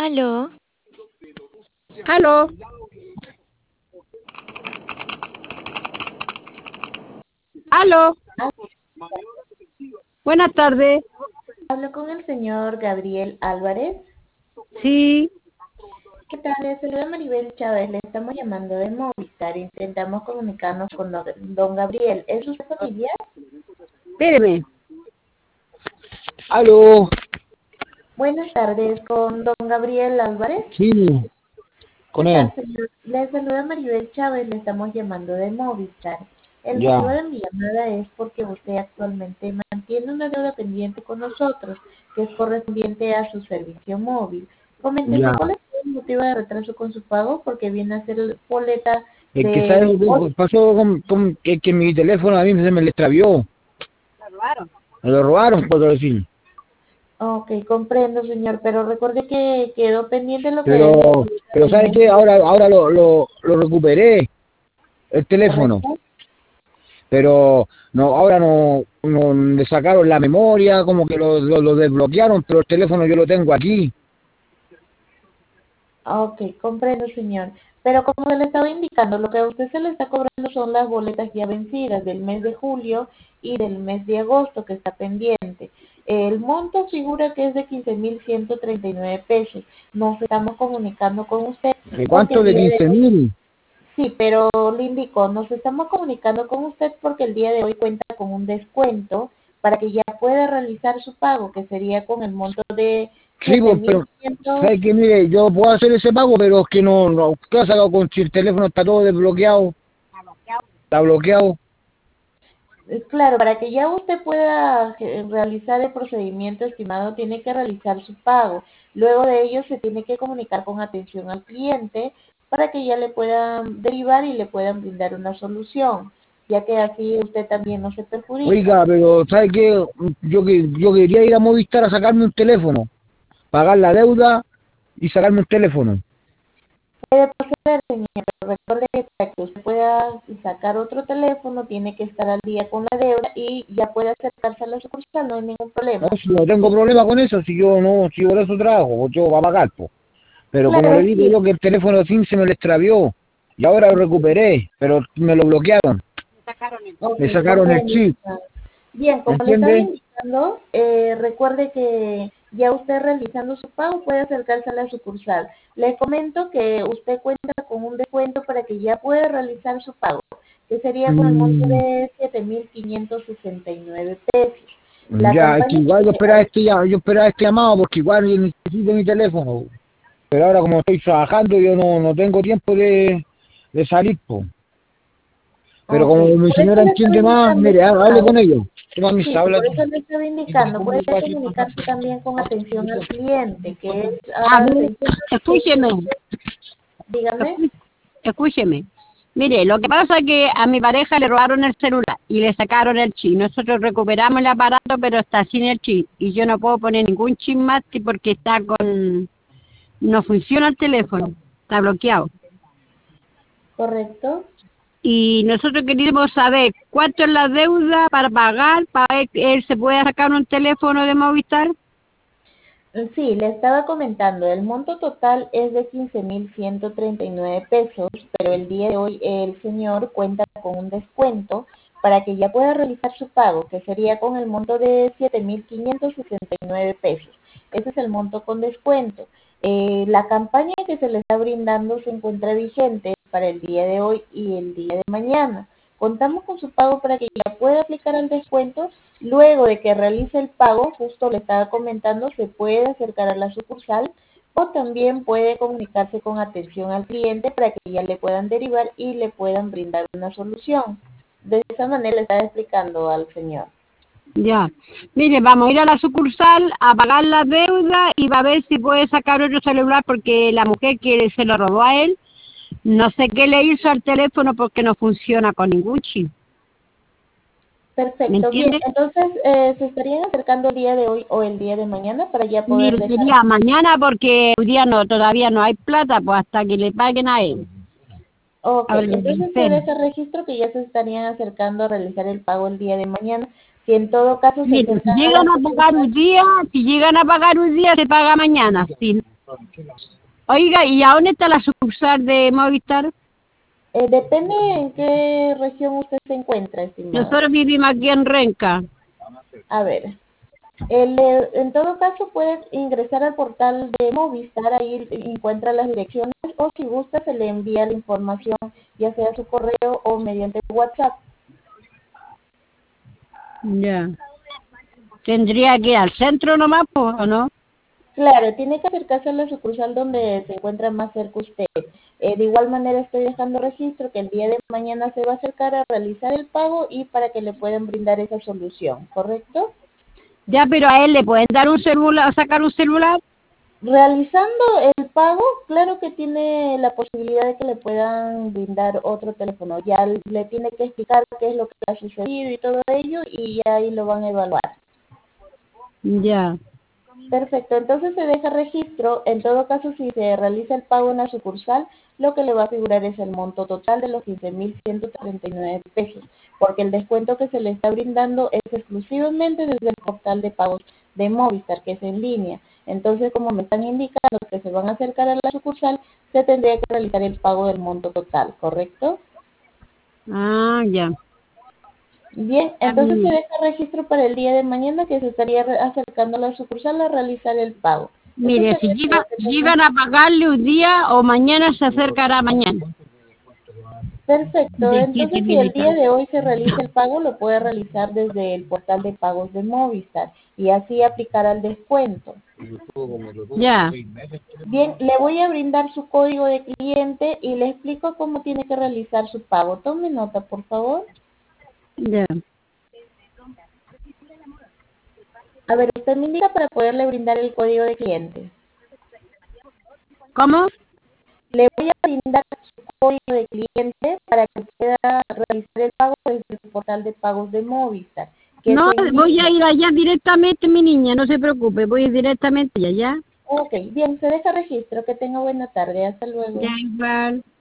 Aló, Aló, aló, Ah, buenas tardes. hablo con el señor Gabriel Álvarez. Sí, ¿Qué tal? Le saluda Maribel Chávez. Le estamos llamando de Movistar. Intentamos comunicarnos con don Gabriel. ¿Es usted familiar? espéreme. Aló, Buenas tardes, con don Gabriel Álvarez. sí, ¿Qué con él, tal, señor? Le saluda Maribel Chávez. Le estamos llamando de Movistar. El motivo ya, de mi llamada es porque usted actualmente mantiene una deuda pendiente con nosotros, que es correspondiente a su servicio móvil. Coménteme, ya. ¿cuál es el motivo de retraso con su pago? Porque viene a ser boleta Es que de... sabes lo que pasó que mi teléfono a mí se me le extravió, me lo robaron, puedo decir. Ok, comprendo, señor, pero recuerde que quedó pendiente lo que es Pero, pero ¿sabes qué? Ahora lo recuperé, el teléfono. correcto. Pero no, ahora no le sacaron la memoria, como que lo desbloquearon, pero el teléfono yo lo tengo aquí. Ok, comprendo, señor. Pero como se le estaba indicando, lo que a usted se le está cobrando son las boletas ya vencidas del mes de julio y del mes de agosto que está pendiente. El monto figura que es de 15.139 pesos. Nos estamos comunicando con usted ¿De porque cuánto? el De día de 15.000. sí, pero le indico, nos estamos comunicando con usted porque el día de hoy cuenta con un descuento para que ya pueda realizar su pago, que sería con el monto de Sí, siete pues, mil pero, quinientos. ¿sabes qué? Mire, yo puedo hacer ese pago, pero es que ¿qué ha sacado con si el teléfono está todo desbloqueado? Está bloqueado. Claro, para que ya usted pueda realizar el procedimiento estimado, tiene que realizar su pago. Luego de ello, se tiene que comunicar con atención al cliente para que ya le puedan derivar y le puedan brindar una solución, ya que así usted también no se perjudica. Oiga, pero ¿sabe qué? Yo quería ir a Movistar a sacarme un teléfono, pagar la deuda y sacarme un teléfono. Puede proceder, señor. Recuerde que para que usted pueda sacar otro teléfono, tiene que estar al día con la deuda y ya puede acercarse a la sucursal, no hay ningún No, problema. si no tengo problema con eso, si yo no, si por eso trabajo, pues yo voy a pagar, pues. Pero como le Claro, digo sí. yo que el teléfono sin se me lo extravió y ahora lo recuperé, pero me lo bloquearon, Ok, me sacaron el comprendo. chip, Bien, ¿me como le estaba entiende? indicando, recuerde que ya usted realizando su pago puede acercarse a la sucursal. Le comento que usted cuenta con un descuento para que ya pueda realizar su pago, que sería con el monto Mm, de 7.569 pesos. La ya, es que campaña igual que yo esperaba este llamado porque igual yo necesito mi teléfono. Pero ahora como estoy trabajando yo no tengo tiempo de salir, pues. Pero ok, como mi por eso señora le estaba entiende más, indicando, mire, hable ah, con ellos. Toma mis sí, habla por aquí. eso le estaba Y te indicando, pongo puede un vasito. comunicarse también con atención al cliente, que es A a ver, atención al escúcheme, cliente, dígame. escúcheme. Mire, lo que pasa es que a mi pareja le robaron el celular y le sacaron el chip. Nosotros recuperamos el aparato, pero está sin el chip. Y yo no puedo poner ningún chip más porque está con... No funciona el teléfono, está bloqueado. Correcto. Y nosotros queríamos saber cuánto es la deuda para pagar, para ver que él se pueda sacar un teléfono de Movistar. Sí, le estaba comentando, el monto total es de 15.139 pesos, pero el día de hoy el señor cuenta con un descuento para que ya pueda realizar su pago, que sería con el monto de 7.569 pesos. Ese es el monto con descuento. La campaña que se le está brindando se encuentra vigente para el día de hoy y el día de mañana. Contamos con su pago para que ya pueda aplicar el descuento. Luego de que realice el pago, justo le estaba comentando, se puede acercar a la sucursal o también puede comunicarse con atención al cliente para que ya le puedan derivar y le puedan brindar una solución. De esa manera le estaba explicando al señor. Ya. Mire, vamos a ir a la sucursal a pagar la deuda y va a ver si puede sacar otro celular porque la mujer que se lo robó a él, no sé qué le hizo al teléfono porque no funciona con ningún chip. ¿Me Perfecto, bien. entiende? Entonces, ¿se estarían acercando el día de hoy o el día de mañana para ya poder Mire, dejar? sería mañana porque hoy día no, todavía no hay plata, pues hasta que le paguen a él. Ok, A ver, entonces se espera. deja registro que ya se estarían acercando a realizar el pago el día de mañana. Si en todo caso se Mire, acercan a la si llegan a sucursal, pagar un día, se paga mañana, sí. Oiga, ¿y a dónde está la sucursal de Movistar? Depende en qué región usted se encuentra, estimado. Nosotros vivimos aquí en Renca. A ver, en todo caso puede ingresar al portal de Movistar, ahí encuentra las direcciones o si gusta se le envía la información ya sea a su correo o mediante WhatsApp. Ya. ¿Tendría que ir al centro nomás, pues, o no? Claro, tiene que acercarse a la sucursal donde se encuentra más cerca usted. De igual manera estoy dejando registro que el día de mañana se va a acercar a realizar el pago y para que le puedan brindar esa solución, ¿correcto? Ya, pero a él le pueden dar un celular, sacar un celular. Realizando el pago, claro que tiene la posibilidad de que le puedan brindar otro teléfono. Ya le tiene que explicar qué es lo que ha sucedido y todo ello y ya ahí lo van a evaluar. Ya. Perfecto, entonces se deja registro. En todo caso, si se realiza el pago en la sucursal, lo que le va a figurar es el monto total de los 15.139 pesos, porque el descuento que se le está brindando es exclusivamente desde el portal de pagos de Movistar, que es en línea. Entonces, como me están indicando que se van a acercar a la sucursal, se tendría que realizar el pago del monto total, ¿correcto? Ah, ya. Bien, entonces se deja registro para el día de mañana que se estaría acercando a la sucursal a realizar el pago. Eso Mire, si sería todo que tenga. llegan a pagarle un día o mañana se acercará mañana. Perfecto, De siete entonces si mil el y día tanto. de hoy se realiza el pago, lo puede realizar desde el portal de pagos de Movistar y así aplicar al descuento. Ya, Bien, le voy a brindar su código de cliente y le explico cómo tiene que realizar su pago. Tome nota, por favor. ya. A ver, usted me indica para poderle brindar el código de cliente. ¿Cómo? Le voy a brindar su código de cliente para que pueda realizar el pago desde el portal de pagos de Movistar, que es No, en voy a línea. ir allá directamente, mi niña, no se preocupe, voy a ir directamente allá. Ok, bien, se deja registro. Que tenga buena tarde. Hasta luego. Ya, igual.